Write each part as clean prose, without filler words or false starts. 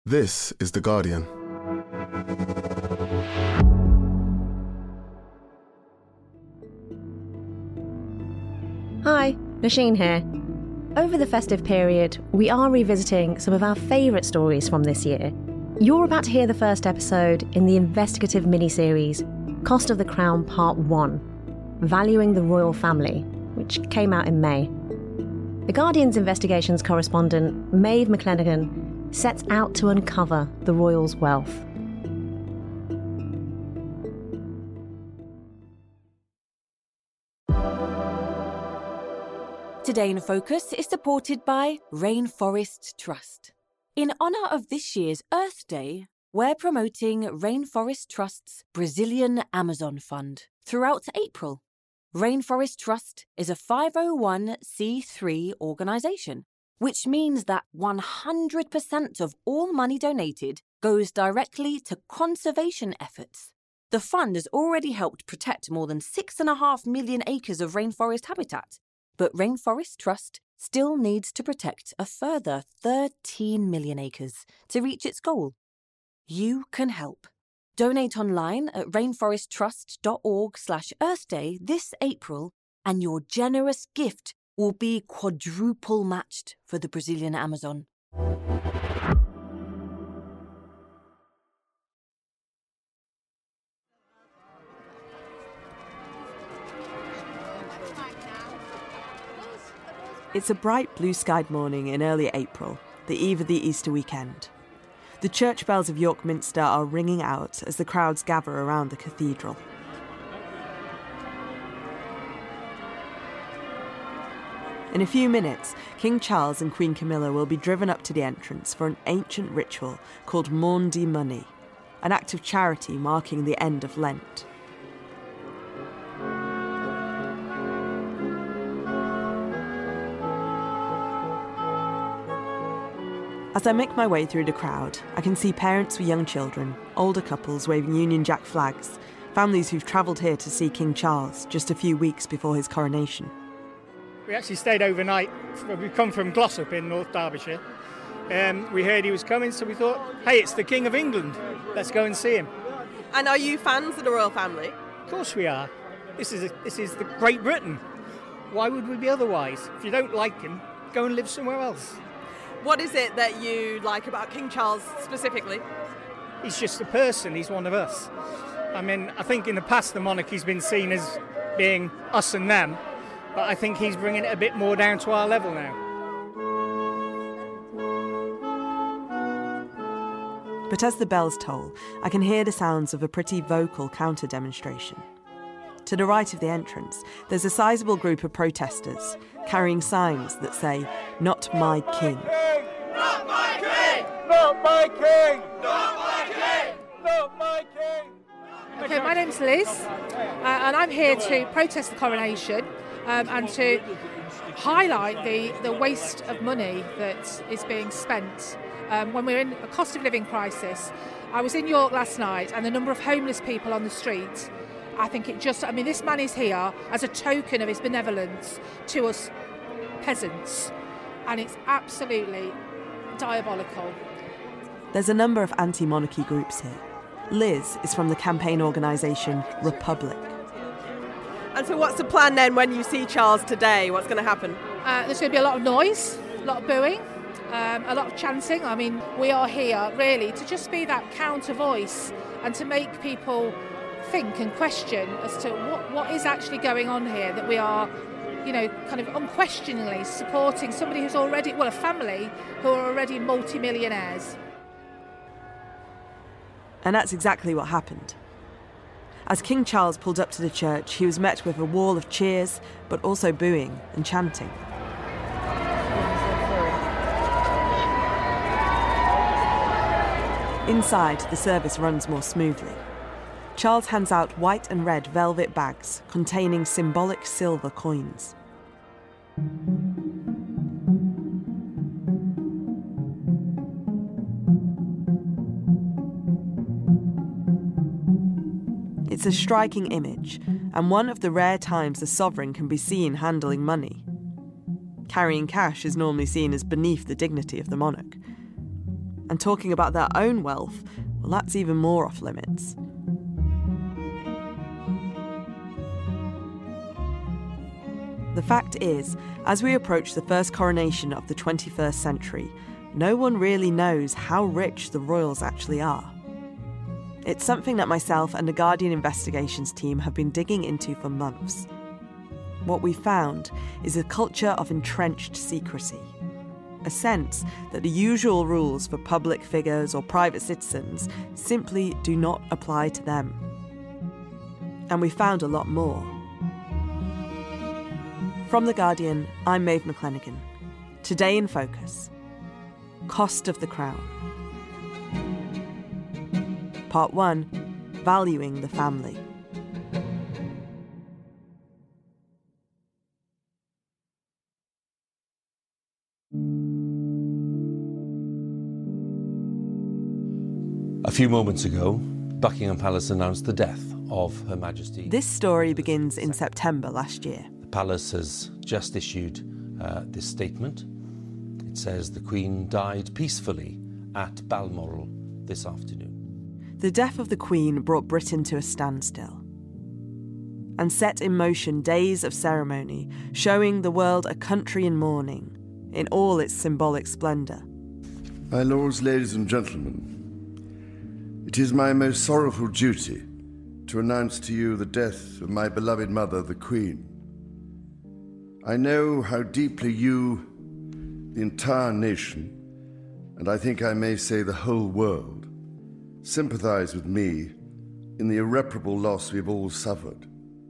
This is The Guardian. Hi, Nasheen here. Over the festive period, we are revisiting some of our favourite stories from this year. You're about to hear the first episode in the investigative miniseries Cost of the Crown Part 1, Valuing the Royal Family, which came out in May. The Guardian's investigations correspondent, Maeve McClenaghan, sets out to uncover the royals' wealth. Today in Focus is supported by Rainforest Trust. In honour of this year's Earth Day, we're promoting Rainforest Trust's Brazilian Amazon Fund throughout April. Rainforest Trust is a 501c3 organisation, which means that 100% of all money donated goes directly to conservation efforts. The fund has already helped protect more than 6.5 million acres of rainforest habitat, but Rainforest Trust still needs to protect a further 13 million acres to reach its goal. You can help. Donate online at rainforesttrust.org/Earthday this April, and your generous gift will be quadruple matched for the Brazilian Amazon. It's a bright blue-skied morning in early April, the eve of the Easter weekend. The church bells of York Minster are ringing out as the crowds gather around the cathedral. In a few minutes, King Charles and Queen Camilla will be driven up to the entrance for an ancient ritual called Maundy Money, an act of charity marking the end of Lent. As I make my way through the crowd, I can see parents with young children, older couples waving Union Jack flags, families who've travelled here to see King Charles just a few weeks before his coronation. We actually stayed overnight. We've come from Glossop in North Derbyshire. We heard he was coming, so we thought, hey, it's the King of England. Let's go and see him. And are you fans of the royal family? Of course we are. This is the Great Britain. Why would we be otherwise? If you don't like him, go and live somewhere else. What is it that you like about King Charles specifically? He's just a person. He's one of us. I mean, I think in the past the monarchy's been seen as being us and them, but I think he's bringing it a bit more down to our level now. But as the bells toll, I can hear the sounds of a pretty vocal counter-demonstration. To the right of the entrance, there's a sizable group of protesters carrying signs that say, "Not my king." Not my king! Not my king! Not my king! Not my king! Okay, my name's Liz, and I'm here to protest the coronation and to highlight the waste of money that is being spent when we're in a cost of living crisis. I was in York last night, and the number of homeless people on the street, I think this man is here as a token of his benevolence to us peasants, and it's absolutely diabolical. There's a number of anti-monarchy groups here. Liz is from the campaign organisation Republic. And so what's the plan then when you see Charles today? What's going to happen? There's going to be a lot of noise, a lot of booing, a lot of chanting. I mean, we are here really to just be that counter voice and to make people think and question as to what is actually going on here, that we are, kind of unquestioningly supporting somebody who's already, a family who are already multi-millionaires. And that's exactly what happened. As King Charles pulled up to the church, he was met with a wall of cheers, but also booing and chanting. Inside, the service runs more smoothly. Charles hands out white and red velvet bags containing symbolic silver coins. It's a striking image, and one of the rare times a sovereign can be seen handling money. Carrying cash is normally seen as beneath the dignity of the monarch. And talking about their own wealth, well, that's even more off limits. The fact is, as we approach the first coronation of the 21st century, no one really knows how rich the royals actually are. It's something that myself and the Guardian investigations team have been digging into for months. What we found is a culture of entrenched secrecy, a sense that the usual rules for public figures or private citizens simply do not apply to them. And we found a lot more. From The Guardian, I'm Maeve McClenaghan. Today in Focus, Cost of the Crown. Part 1, Valuing the Family. A few moments ago, Buckingham Palace announced the death of Her Majesty. This story begins in September last year. The Palace has just issued this statement. It says the Queen died peacefully at Balmoral this afternoon. The death of the Queen brought Britain to a standstill and set in motion days of ceremony, showing the world a country in mourning in all its symbolic splendour. My lords, ladies and gentlemen, it is my most sorrowful duty to announce to you the death of my beloved mother, the Queen. I know how deeply you, the entire nation, and I think I may say the whole world, sympathise with me in the irreparable loss we've all suffered.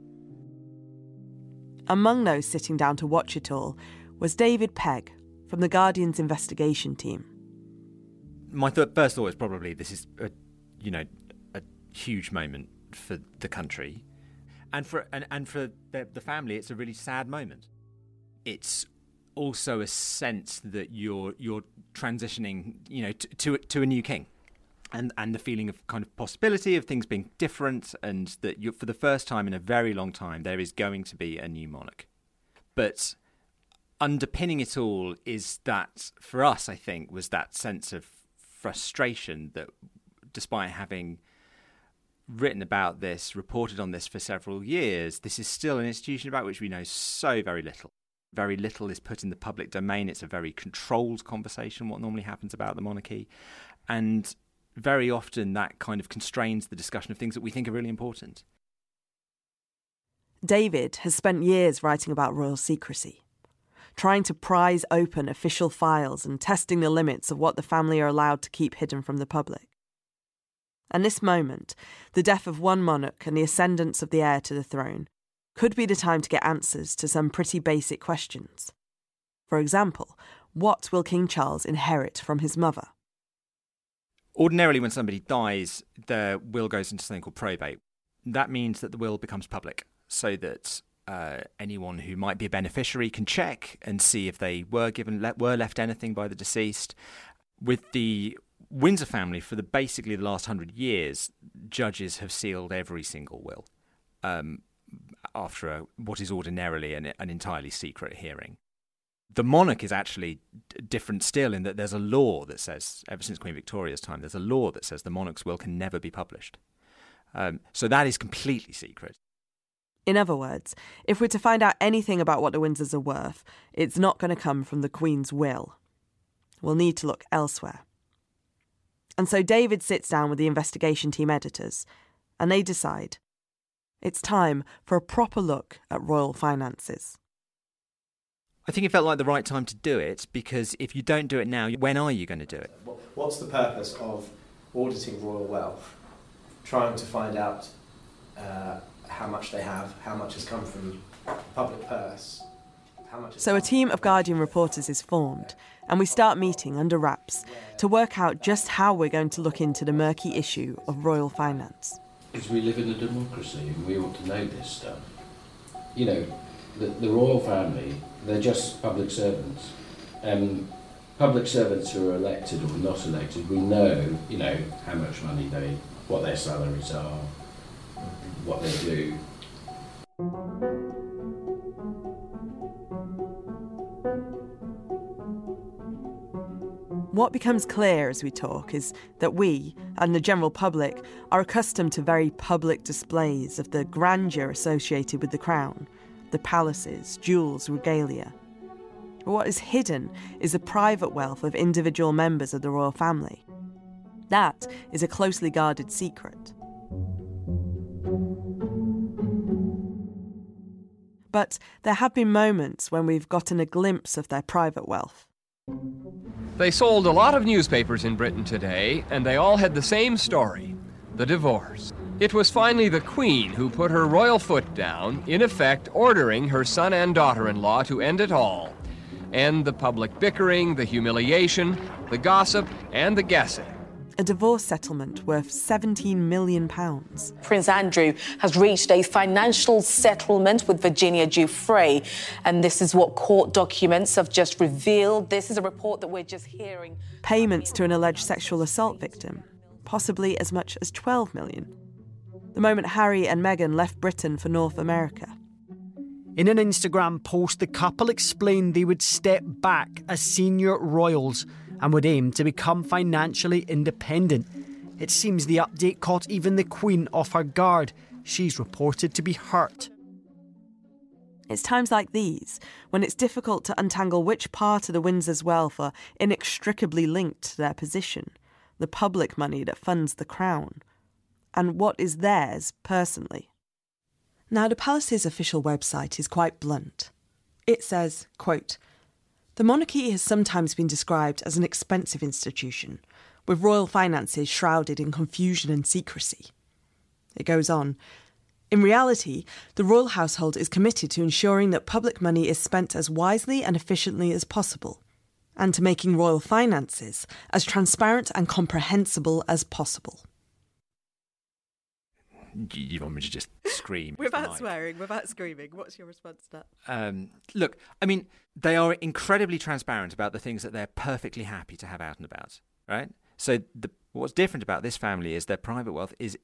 Among those sitting down to watch it all was David Pegg from The Guardian's investigation team. My first thought is probably this is a huge moment for the country, and for the family. It's a really sad moment. It's also a sense that you're transitioning, to a new king, and the feeling of kind of possibility of things being different, and that you're, for the first time in a very long time, there is going to be a new monarch. But underpinning it all is that, for us, I think, was that sense of frustration that, despite having written about this, reported on this for several years, this is still an institution about which we know so very little. Very little is put in the public domain. It's a very controlled conversation, what normally happens about the monarchy. And very often that kind of constrains the discussion of things that we think are really important. David has spent years writing about royal secrecy, trying to prise open official files and testing the limits of what the family are allowed to keep hidden from the public. And this moment, the death of one monarch and the ascendance of the heir to the throne, could be the time to get answers to some pretty basic questions. For example, what will King Charles inherit from his mother? Ordinarily, when somebody dies, their will goes into something called probate. That means that the will becomes public, so that anyone who might be a beneficiary can check and see if they were left anything by the deceased. With the Windsor family, for basically the last 100 years, judges have sealed every single will after what is ordinarily an entirely secret hearing. The monarch is actually different still, in that there's a law that says, ever since Queen Victoria's time, there's a law that says the monarch's will can never be published. So that is completely secret. In other words, if we're to find out anything about what the Windsors are worth, it's not going to come from the Queen's will. We'll need to look elsewhere. And so David sits down with the investigation team editors, and they decide it's time for a proper look at royal finances. I think it felt like the right time to do it, because if you don't do it now, when are you going to do it? What's the purpose of auditing royal wealth? Trying to find out how much they have, how much has come from the public purse. So a team of Guardian reporters is formed, and we start meeting under wraps to work out just how we're going to look into the murky issue of royal finance. Because we live in a democracy and we ought to know this stuff. You know, the royal family, they're just public servants. Public servants who are elected or not elected, we know, how much money what their salaries are, what they do. What becomes clear as we talk is that we, and the general public, are accustomed to very public displays of the grandeur associated with the crown, the palaces, jewels, regalia. But what is hidden is the private wealth of individual members of the royal family. That is a closely guarded secret. But there have been moments when we've gotten a glimpse of their private wealth. They sold a lot of newspapers in Britain today, and they all had the same story, the divorce. It was finally the Queen who put her royal foot down, in effect ordering her son and daughter-in-law to end it all. End the public bickering, the humiliation, the gossip, and the guessing. A divorce settlement worth £17 million. Prince Andrew has reached a financial settlement with Virginia Giuffre, and this is what court documents have just revealed. This is a report that we're just hearing. Payments to an alleged sexual assault victim, possibly as much as £12 million. The moment Harry and Meghan left Britain for North America. In an Instagram post, the couple explained they would step back as senior royals and would aim to become financially independent. It seems the update caught even the Queen off her guard. She's reported to be hurt. It's times like these when it's difficult to untangle which part of the Windsors' wealth are inextricably linked to their position, the public money that funds the crown, and what is theirs personally. Now, the palace's official website is quite blunt. It says, quote, "The monarchy has sometimes been described as an expensive institution, with royal finances shrouded in confusion and secrecy." It goes on, "In reality, the royal household is committed to ensuring that public money is spent as wisely and efficiently as possible, and to making royal finances as transparent and comprehensible as possible." You want me to just scream? Without swearing, without screaming. What's your response to that? Look, I mean, they are incredibly transparent about the things that they're perfectly happy to have out and about, right? So what's different about this family is their private wealth is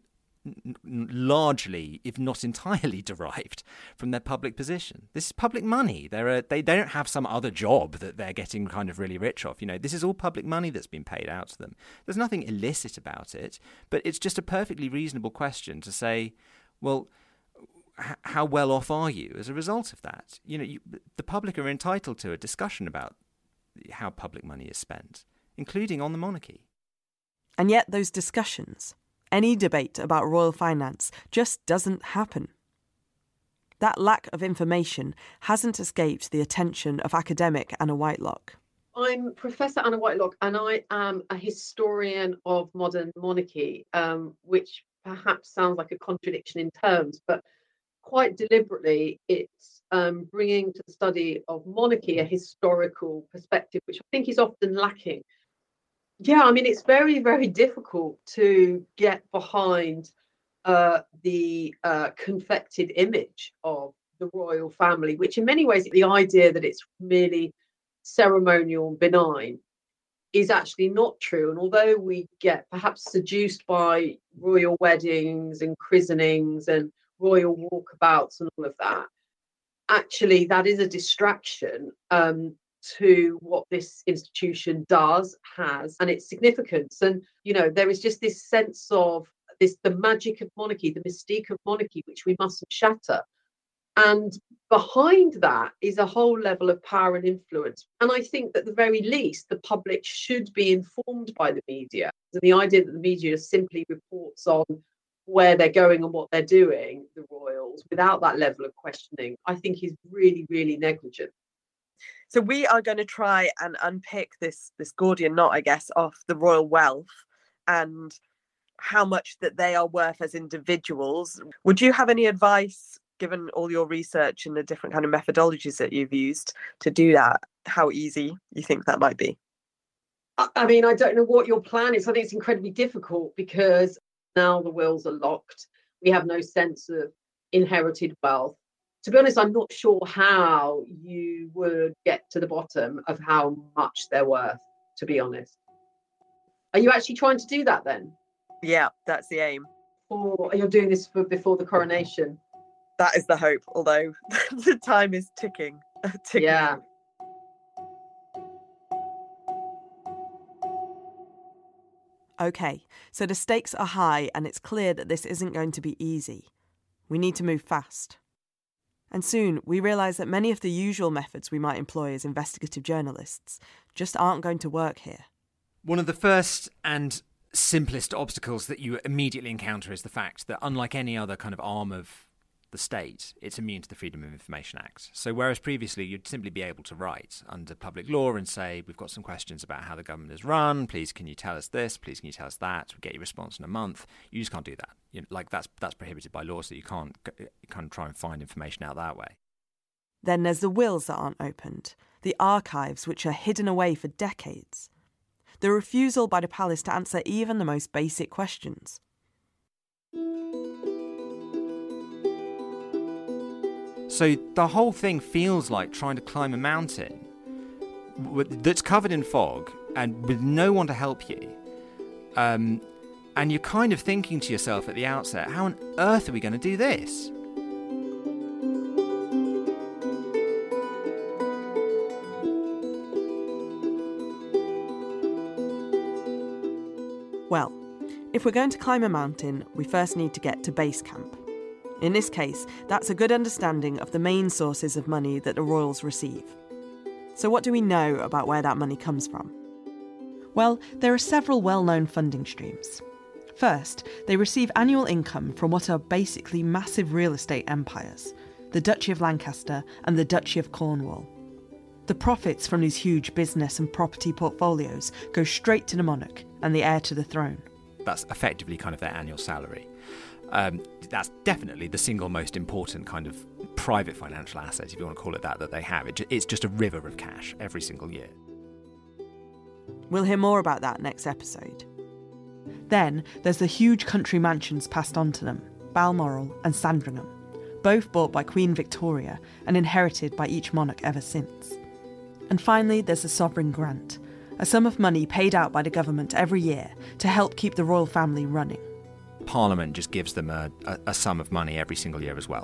largely, if not entirely, derived from their public position. This is public money. They don't have some other job that they're getting kind of really rich off. You know, this is all public money that's been paid out to them. There's nothing illicit about it, but it's just a perfectly reasonable question to say, well, how well off are you as a result of that? You know, the public are entitled to a discussion about how public money is spent, including on the monarchy. And yet those discussions, any debate about royal finance, just doesn't happen. That lack of information hasn't escaped the attention of academic Anna Whitelock. I'm Professor Anna Whitelock, and I am a historian of modern monarchy, which perhaps sounds like a contradiction in terms, but quite deliberately it's bringing to the study of monarchy a historical perspective, which I think is often lacking. Yeah, I mean, it's very, very difficult to get behind the confected image of the royal family, which in many ways, the idea that it's merely ceremonial and benign is actually not true. And although we get perhaps seduced by royal weddings and christenings and royal walkabouts and all of that, actually that is a distraction to what this institution has, and its significance. And, you know, there is just this sense of the magic of monarchy, the mystique of monarchy, which we mustn't shatter. And behind that is a whole level of power and influence. And I think that at the very least, the public should be informed by the media. And the idea that the media simply reports on where they're going and what they're doing, the royals, without that level of questioning, I think is really, really negligent. So we are going to try and unpick this Gordian knot, I guess, of the royal wealth and how much that they are worth as individuals. Would you have any advice, given all your research and the different kind of methodologies that you've used to do that, how easy you think that might be? I mean, I don't know what your plan is. I think it's incredibly difficult because now the wills are locked. We have no sense of inherited wealth. To be honest, I'm not sure how you would get to the bottom of how much they're worth, to be honest. Are you actually trying to do that then? Yeah, that's the aim. Or you're doing this before the coronation? That is the hope, although the time is ticking. Yeah. OK, so the stakes are high and it's clear that this isn't going to be easy. We need to move fast. And soon we realise that many of the usual methods we might employ as investigative journalists just aren't going to work here. One of the first and simplest obstacles that you immediately encounter is the fact that, unlike any other kind of arm of the state, it's immune to the Freedom of Information Act. So whereas previously you'd simply be able to write under public law and say, we've got some questions about how the government is run, please can you tell us this, please can you tell us that, we'll get your response in a month. You just can't do that. That's prohibited by law, so you can't try and find information out that way. Then there's the wills that aren't opened, the archives which are hidden away for decades, the refusal by the palace to answer even the most basic questions. So the whole thing feels like trying to climb a mountain that's covered in fog and with no one to help you. And you're kind of thinking to yourself at the outset, how on earth are we going to do this? Well, if we're going to climb a mountain, we first need to get to base camp. In this case, that's a good understanding of the main sources of money that the royals receive. So what do we know about where that money comes from? Well, there are several well-known funding streams. First, they receive annual income from what are basically massive real estate empires, the Duchy of Lancaster and the Duchy of Cornwall. The profits from these huge business and property portfolios go straight to the monarch and the heir to the throne. That's effectively kind of their annual salary. That's definitely the single most important kind of private financial asset, if you want to call it that they have. It's just a river of cash every single year. We'll hear more about that next episode. Then there's the huge country mansions passed on to them, Balmoral and Sandringham, both bought by Queen Victoria and inherited by each monarch ever since. And finally there's the sovereign grant, a sum of money paid out by the government every year to help keep the royal family running. Parliament just gives them a sum of money every single year as well.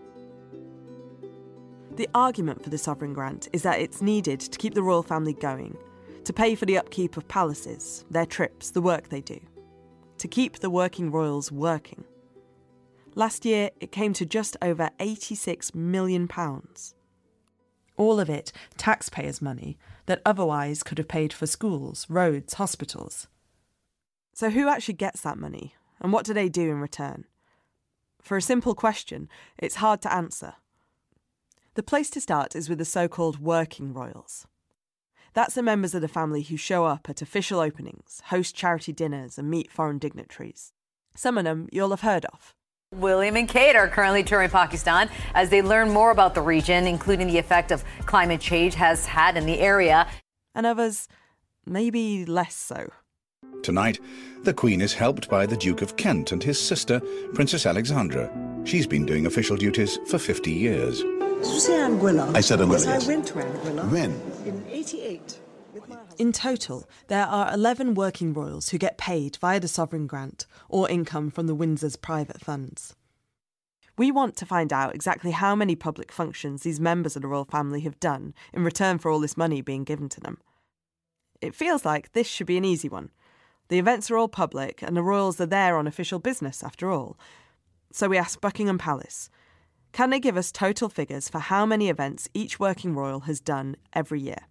The argument for the sovereign grant is that it's needed to keep the royal family going, to pay for the upkeep of palaces, their trips, the work they do, to keep the working royals working. Last year, it came to just over £86 million. All of it taxpayers' money that otherwise could have paid for schools, roads, hospitals. So who actually gets that money? And what do they do in return? For a simple question, it's hard to answer. The place to start is with the so-called working royals. That's the members of the family who show up at official openings, host charity dinners and meet foreign dignitaries. Some of them you'll have heard of. William and Kate are currently touring Pakistan as they learn more about the region, including the effect of climate change has had in the area. And others, maybe less so. Tonight, the Queen is helped by the Duke of Kent and his sister, Princess Alexandra. She's been doing official duties for 50 years. Did you say Anguilla? I said Anguilla, yes. yes. I went to Anguilla. When? In 88. In total, there are 11 working royals who get paid via the sovereign grant or income from the Windsor's private funds. We want to find out exactly how many public functions these members of the royal family have done in return for all this money being given to them. It feels like this should be an easy one. The events are all public and the royals are there on official business after all. So we asked Buckingham Palace, can they give us total figures for how many events each working royal has done every year?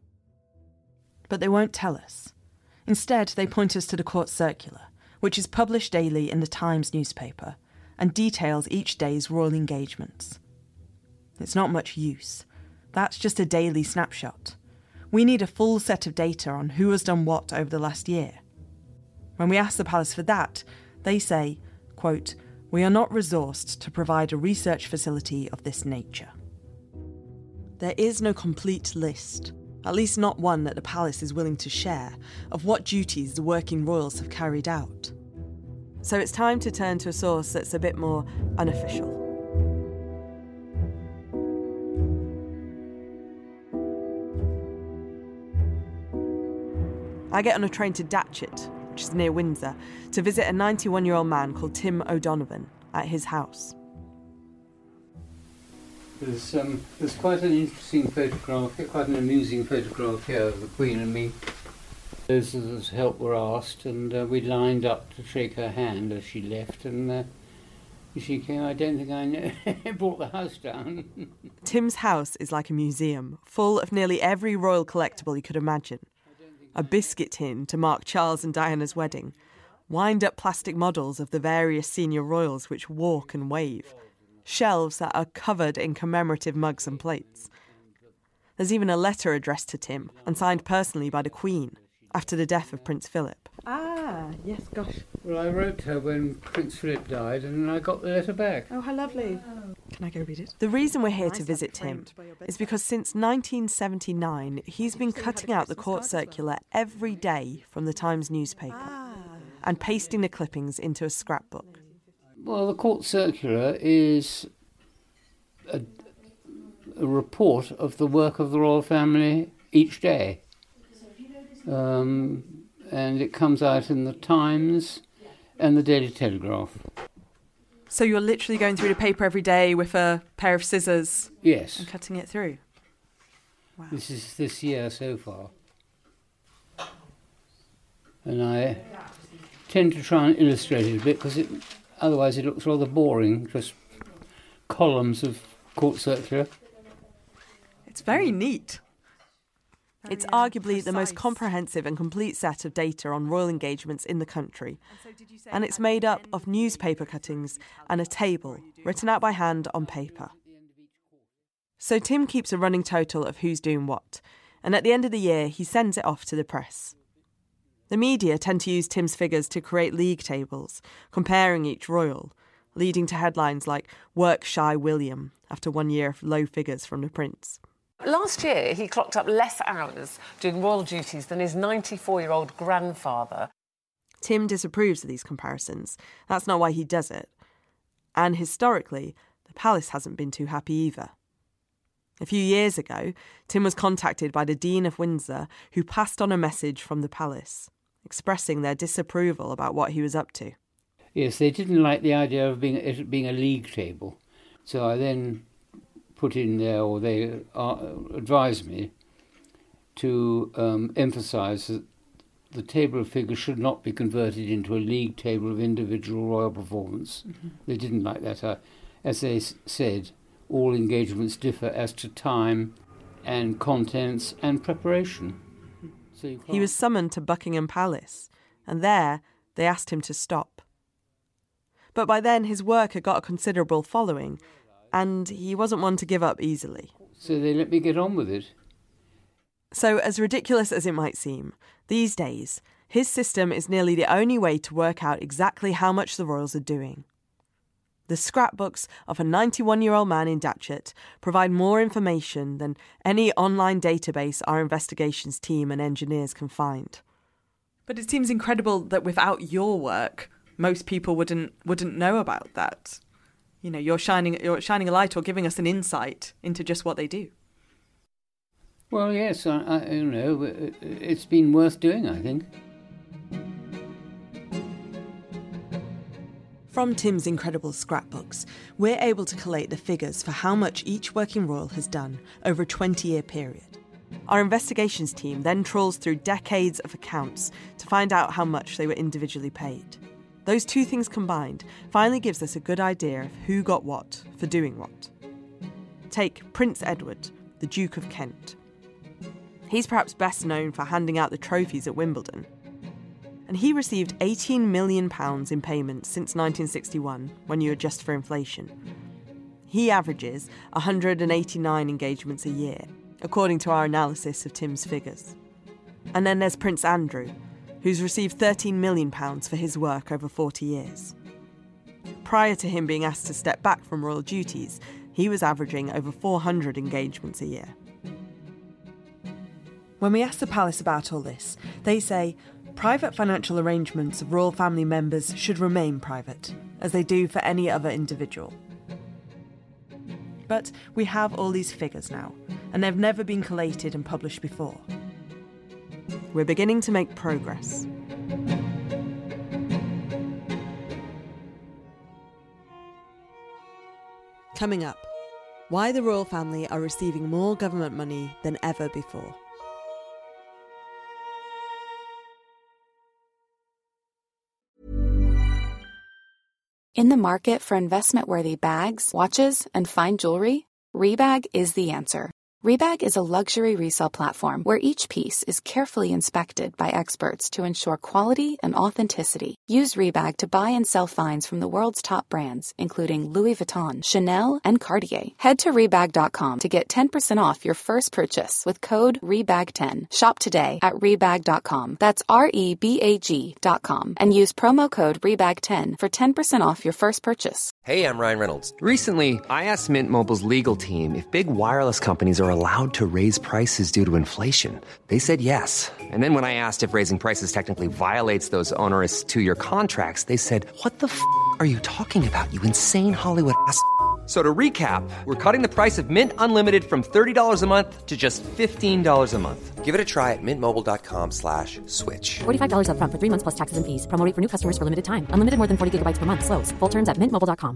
But they won't tell us. Instead, they point us to the court circular, which is published daily in the Times newspaper and details each day's royal engagements. It's not much use. That's just a daily snapshot. We need a full set of data on who has done what over the last year. When we ask the palace for that, they say, quote, "We are not resourced to provide a research facility of this nature." There is no complete list, at least not one that the palace is willing to share, of what duties the working royals have carried out. So it's time to turn to a source that's a bit more unofficial. I get on a train to Datchet, which is near Windsor, to visit a 91-year-old man called Tim O'Donovan at his house. There's quite an interesting photograph, quite an amusing photograph here of the Queen and me Those as help were asked, and we lined up to shake her hand as she left, and she came. I don't think I know. Brought the house down. Tim's house is like a museum, full of nearly every royal collectible you could imagine. A biscuit tin to mark Charles and Diana's wedding, wind-up plastic models of the various senior royals which walk and wave, shelves that are covered in commemorative mugs and plates. There's even a letter addressed to Tim and signed personally by the Queen after the death of Prince Philip. Ah, yes, gosh. Well, I wrote her when Prince Philip died, and I got the letter back. Oh, how lovely. Can I go read it? The reason we're here to visit Tim is because since 1979, he's been cutting out the court circular every day from the Times newspaper and pasting the clippings into a scrapbook. Well, the court circular is a report of the work of the royal family each day. And it comes out in the Times and the Daily Telegraph. So you're literally going through the paper every day with a pair of scissors? Yes. And cutting it through? Wow. This is this year so far. And I tend to try and illustrate it a bit, because otherwise it looks rather boring, just columns of court circular. It's very neat. It's arguably the most comprehensive and complete set of data on royal engagements in the country. And it's made up of newspaper cuttings and a table written out by hand on paper. So Tim keeps a running total of who's doing what, and at the end of the year he sends it off to the press. The media tend to use Tim's figures to create league tables, comparing each royal, leading to headlines like "Work Shy William" after 1 year of low figures from the prince. Last year, he clocked up less hours doing royal duties than his 94-year-old grandfather. Tim disapproves of these comparisons. That's not why he does it. And historically, the palace hasn't been too happy either. A few years ago, Tim was contacted by the Dean of Windsor, who passed on a message from the palace, expressing their disapproval about what he was up to. Yes, they didn't like the idea of it being a league table. So I then put in there, or they advised me to emphasise that the table of figures should not be converted into a league table of individual royal performance. Mm-hmm. They didn't like that. As they said, all engagements differ as to time and contents and preparation. So he was summoned to Buckingham Palace, and there they asked him to stop. But by then his work had got a considerable following, and he wasn't one to give up easily. So they let me get on with it. So, as ridiculous as it might seem, these days, his system is nearly the only way to work out exactly how much the royals are doing. The scrapbooks of a 91-year-old man in Datchet provide more information than any online database our investigations team and engineers can find. But it seems incredible that without your work, most people wouldn't know about that. You know, you're shining a light or giving us an insight into just what they do. Well, yes, I don't know. It's been worth doing, I think. From Tim's incredible scrapbooks, we're able to collate the figures for how much each working royal has done over a 20-year period. Our investigations team then trawls through decades of accounts to find out how much they were individually paid. Those two things combined finally gives us a good idea of who got what for doing what. Take Prince Edward, the Duke of Kent. He's perhaps best known for handing out the trophies at Wimbledon. And he received £18 million in payments since 1961, when you adjust for inflation. He averages 189 engagements a year, according to our analysis of Tim's figures. And then there's Prince Andrew, who's received £13 million for his work over 40 years. Prior to him being asked to step back from royal duties, he was averaging over 400 engagements a year. When we ask the palace about all this, they say private financial arrangements of royal family members should remain private, as they do for any other individual. But we have all these figures now, and they've never been collated and published before. We're beginning to make progress. Coming up, why the royal family are receiving more government money than ever before. In the market for investment-worthy bags, watches, and fine jewelry, Rebag is the answer. Rebag is a luxury resale platform where each piece is carefully inspected by experts to ensure quality and authenticity. Use Rebag to buy and sell finds from the world's top brands, including Louis Vuitton, Chanel, and Cartier. Head to Rebag.com to get 10% off your first purchase with code REBAG10. Shop today at Rebag.com. That's REBAG.com. And use promo code REBAG10 for 10% off your first purchase. Hey, I'm Ryan Reynolds. Recently, I asked Mint Mobile's legal team if big wireless companies are allowed to raise prices due to inflation. They said yes. And then when I asked if raising prices technically violates those onerous two-year contracts, they said, "What the f*** are you talking about, you insane Hollywood ass?" So to recap, we're cutting the price of Mint Unlimited from $30 a month to just $15 a month. Give it a try at mintmobile.com/switch. $45 up front for 3 months plus taxes and fees. Promo rate for new customers for limited time. Unlimited more than 40 gigabytes per month. Slows full terms at mintmobile.com.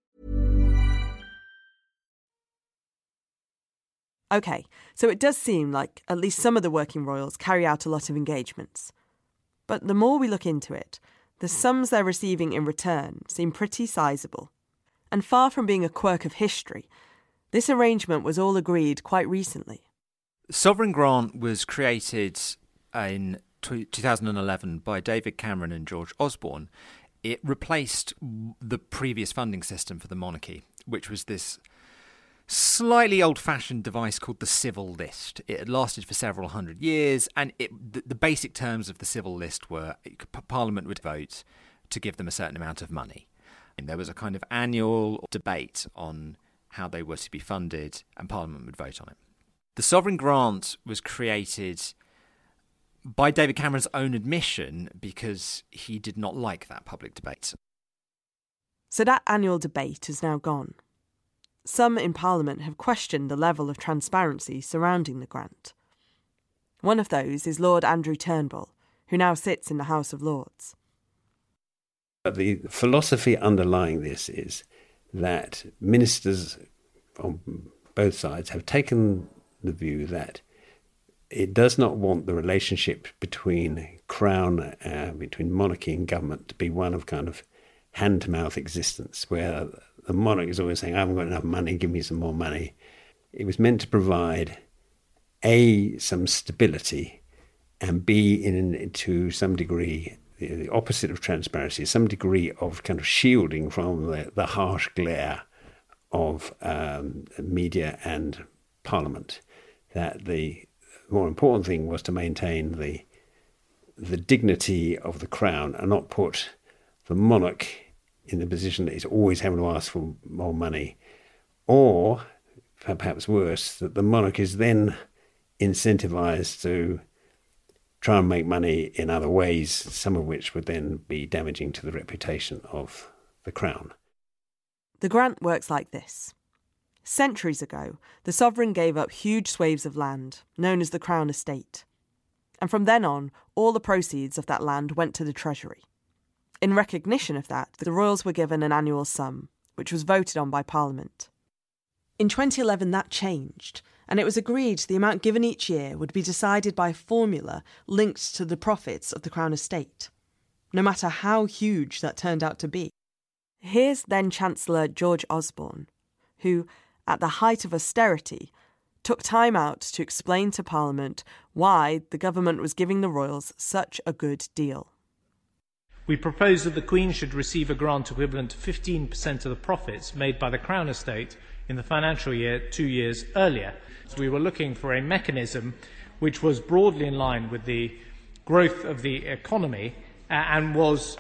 OK, so it does seem like at least some of the working royals carry out a lot of engagements. But the more we look into it, the sums they're receiving in return seem pretty sizable. And far from being a quirk of history, this arrangement was all agreed quite recently. Sovereign grant was created in 2011 by David Cameron and George Osborne. It replaced the previous funding system for the monarchy, which was this slightly old-fashioned device called the civil list. It had lasted for several hundred years, and the basic terms of the civil list were Parliament would vote to give them a certain amount of money. And there was a kind of annual debate on how they were to be funded, and Parliament would vote on it. The sovereign grant was created by David Cameron's own admission because he did not like that public debate. So that annual debate is now gone. Some in Parliament have questioned the level of transparency surrounding the grant. One of those is Lord Andrew Turnbull, who now sits in the House of Lords. The philosophy underlying this is that ministers on both sides have taken the view that it does not want the relationship between Crown, between monarchy and government to be one of kind of hand-to-mouth existence, where the monarch is always saying, "I haven't got enough money, give me some more money." It was meant to provide, A, some stability, and B, to some degree, the opposite of transparency, some degree of kind of shielding from the harsh glare of media and Parliament. That the more important thing was to maintain the dignity of the Crown and not put the monarch in the position that he's always having to ask for more money, or perhaps worse, that the monarch is then incentivised to try and make money in other ways, some of which would then be damaging to the reputation of the Crown. The grant works like this. Centuries ago, the sovereign gave up huge swathes of land, known as the Crown Estate. And from then on, all the proceeds of that land went to the Treasury. In recognition of that, the royals were given an annual sum, which was voted on by Parliament. In 2011, that changed, and it was agreed the amount given each year would be decided by a formula linked to the profits of the Crown Estate, no matter how huge that turned out to be. Here's then Chancellor George Osborne, who, at the height of austerity, took time out to explain to Parliament why the government was giving the royals such a good deal. We propose that the Queen should receive a grant equivalent to 15% of the profits made by the Crown Estate in the financial year 2 years earlier. So we were looking for a mechanism which was broadly in line with the growth of the economy and was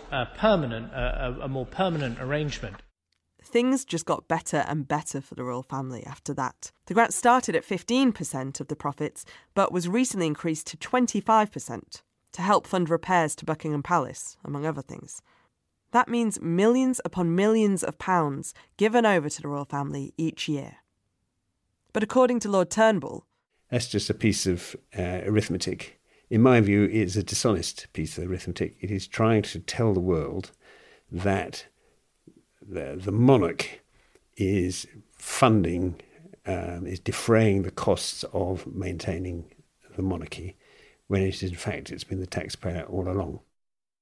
a more permanent arrangement. Things just got better and better for the royal family after that. The grant started at 15% of the profits, but was recently increased to 25% to help fund repairs to Buckingham Palace, among other things. That means millions upon millions of pounds given over to the royal family each year. But according to Lord Turnbull, that's just a piece of arithmetic. In my view, it's a dishonest piece of arithmetic. It is trying to tell the world that the monarch is funding, is defraying the costs of maintaining the monarchy, when it is, in fact, it's been the taxpayer all along.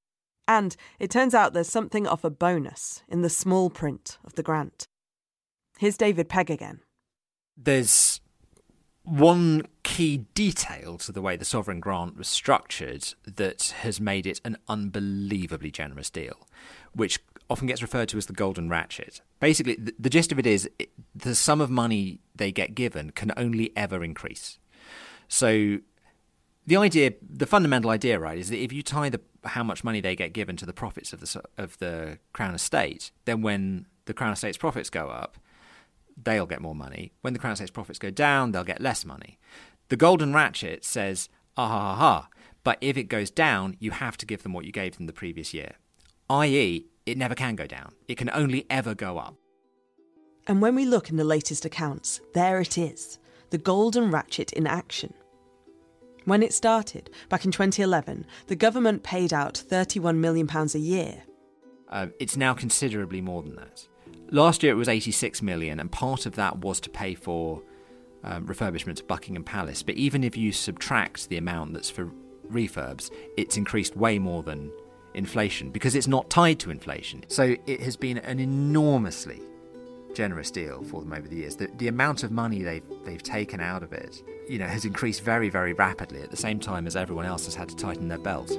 And it turns out there's something of a bonus in the small print of the grant. Here's David Pegg again. There's one key detail to the way the sovereign grant was structured that has made it an unbelievably generous deal, which often gets referred to as the golden ratchet. Basically, the gist of it is the sum of money they get given can only ever increase. So the fundamental idea, right, is that if you tie how much money they get given to the profits of the Crown Estate, then when the Crown Estate's profits go up, they'll get more money. When the Crown Estate's profits go down, they'll get less money. The golden ratchet says, but if it goes down, you have to give them what you gave them the previous year. I.e., it never can go down. It can only ever go up. And when we look in the latest accounts, there it is, the golden ratchet in action. When it started, back in 2011, the government paid out £31 million a year. It's now considerably more than that. Last year it was 86 million, and part of that was to pay for refurbishment of Buckingham Palace. But even if you subtract the amount that's for refurbs, it's increased way more than inflation because it's not tied to inflation. So it has been an enormously generous deal for them over the years. The amount of money they've taken out of it, has increased very, very rapidly at the same time as everyone else has had to tighten their belts.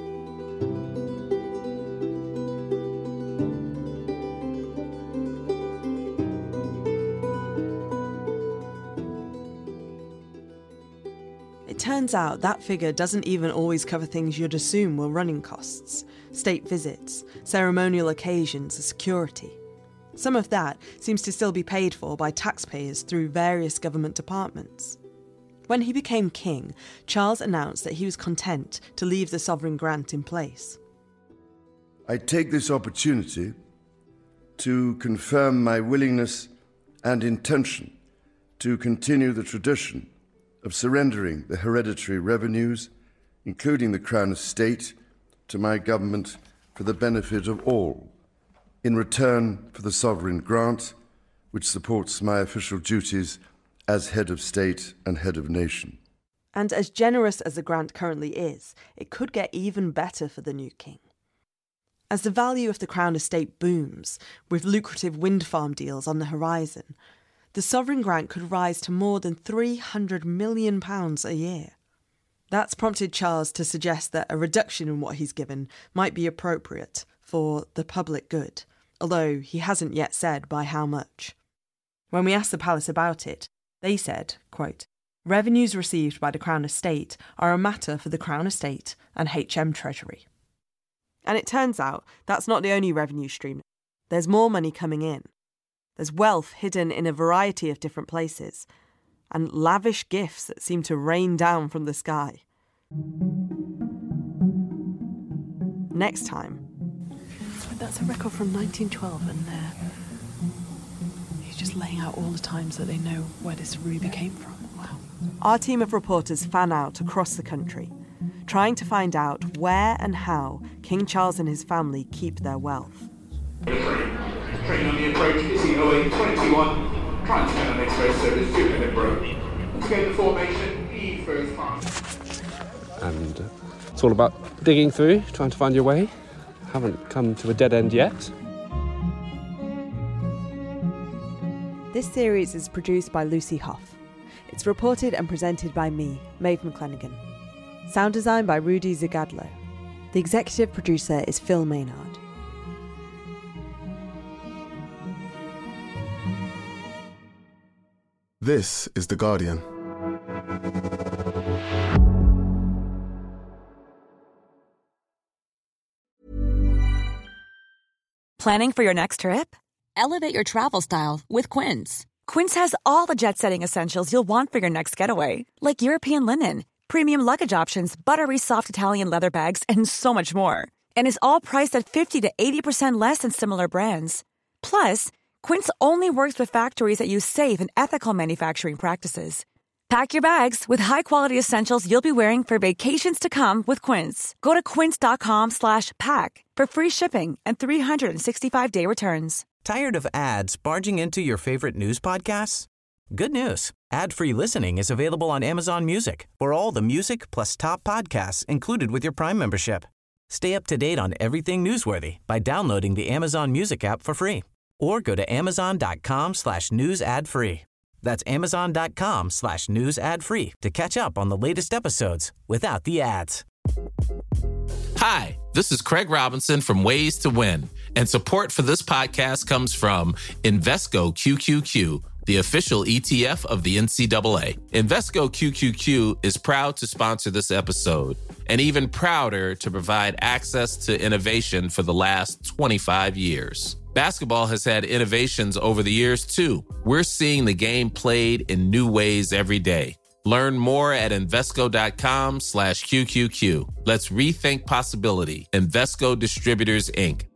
It turns out that figure doesn't even always cover things you'd assume were running costs: state visits, ceremonial occasions, and security. Some of that seems to still be paid for by taxpayers through various government departments. When he became king, Charles announced that he was content to leave the sovereign grant in place. I take this opportunity to confirm my willingness and intention to continue the tradition of surrendering the hereditary revenues, including the Crown Estate, to my government for the benefit of all, in return for the sovereign grant, which supports my official duties as head of state and head of nation. And as generous as the grant currently is, it could get even better for the new king. As the value of the Crown Estate booms, with lucrative wind farm deals on the horizon, the sovereign grant could rise to more than £300 million a year. That's prompted Charles to suggest that a reduction in what he's given might be appropriate for the public good, although he hasn't yet said by how much. When we asked the palace about it, they said, quote, "Revenues received by the Crown Estate are a matter for the Crown Estate and HM Treasury." And it turns out that's not the only revenue stream. There's more money coming in. There's wealth hidden in a variety of different places, and lavish gifts that seem to rain down from the sky. Next time. So that's a record from 1912, and he's just laying out all the times that they know where this ruby came from. Wow. Our team of reporters fan out across the country, trying to find out where and how King Charles and his family keep their wealth. Train on the approach, Izzy 0821, trying to turn on express service to Edinburgh. Let's go to formation, E first pass. And it's all about digging through, trying to find your way. Haven't come to a dead end yet. This series is produced by Lucy Hough. It's reported and presented by me, Maeve McClenaghan. Sound design by Rudy Zagadlo. The executive producer is Phil Maynard. This is The Guardian. Planning for your next trip? Elevate your travel style with Quince. Quince has all the jet-setting essentials you'll want for your next getaway, like European linen, premium luggage options, buttery soft Italian leather bags, and so much more. And is all priced at 50 to 80% less than similar brands. Plus, Quince only works with factories that use safe and ethical manufacturing practices. Pack your bags with high-quality essentials you'll be wearing for vacations to come with Quince. Go to quince.com/pack for free shipping and 365-day returns. Tired of ads barging into your favorite news podcasts? Good news. Ad-free listening is available on Amazon Music for all the music plus top podcasts included with your Prime membership. Stay up to date on everything newsworthy by downloading the Amazon Music app for free or go to amazon.com/news ad free. That's amazon.com/news ad free to catch up on the latest episodes without the ads. Hi, this is Craig Robinson from Ways to Win, and support for this podcast comes from Invesco QQQ, the official ETF of the NCAA. Invesco QQQ is proud to sponsor this episode, and even prouder to provide access to innovation for the last 25 years. Basketball has had innovations over the years, too. We're seeing the game played in new ways every day. Learn more at Invesco.com/QQQ. Let's rethink possibility. Invesco Distributors, Inc.